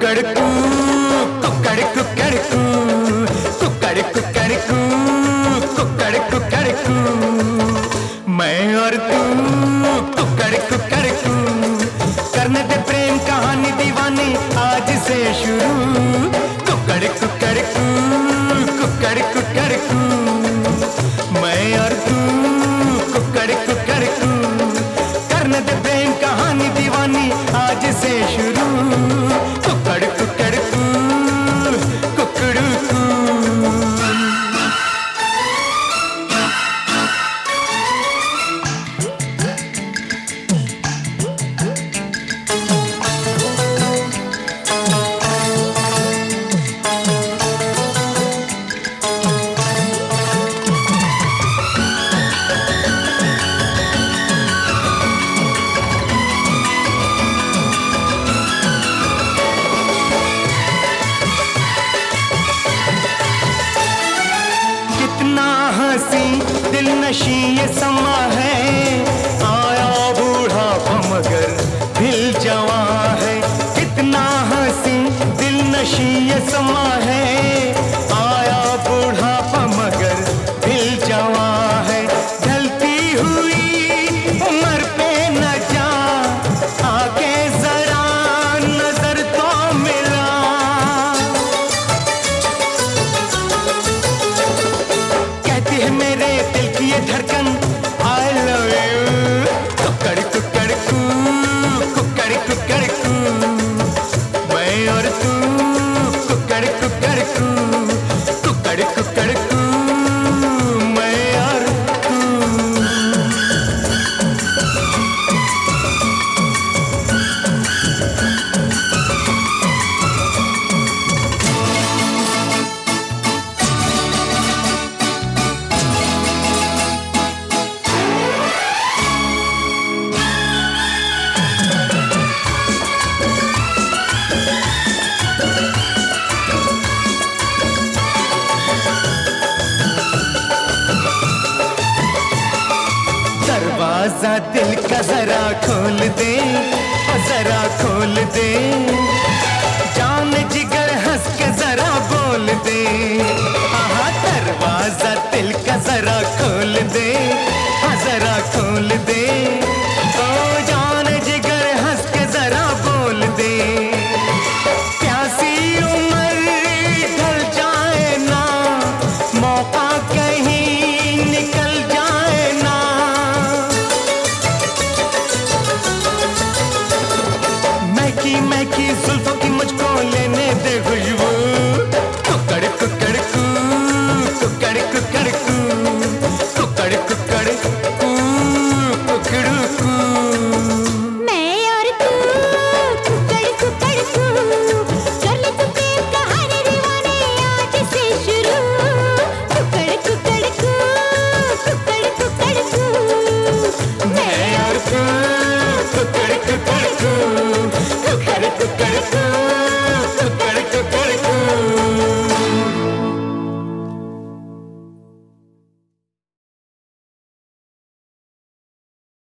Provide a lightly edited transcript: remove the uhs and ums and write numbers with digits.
कुकड़कू कुकड़ कुकड़कू कुकड़ कुकड़कू कुकड़ कुकड़कू मैं और तू कुकड़ कुकड़कू करने दे प्रेम कहानी दीवानी आज से शुरू कुकड़ कुकड़कू कुकड़ कुकड़कू मैं और तू कुकड़ कुकड़कू करने दे प्रेम कहानी दीवानी आज से शुरू कुकड़ कुकड़कू कुकड़कू। दिल नशी ये समा है आया बूढ़ा मगर दिल जवां है कितना हंसी दिल नशी ये समा है आया बूढ़ा मगर दिल जवां है ढलती हुई उम्र पे न जा आके जरा नजर तो मिला कहती है मेरे ये धड़कन I love you कुकड़ कुकड़कू कुकड़ कुकड़कू मैं और तू कुकड़ कुकड़कू कुकड़ कुकड़कू मैं और तू। दरवाजा दिल का जरा खोल दे जरा खोल दे जान जिगर हंस के जरा बोल दे हाँ दरवाजा दिल का जरा खोल दे जरा खोल दे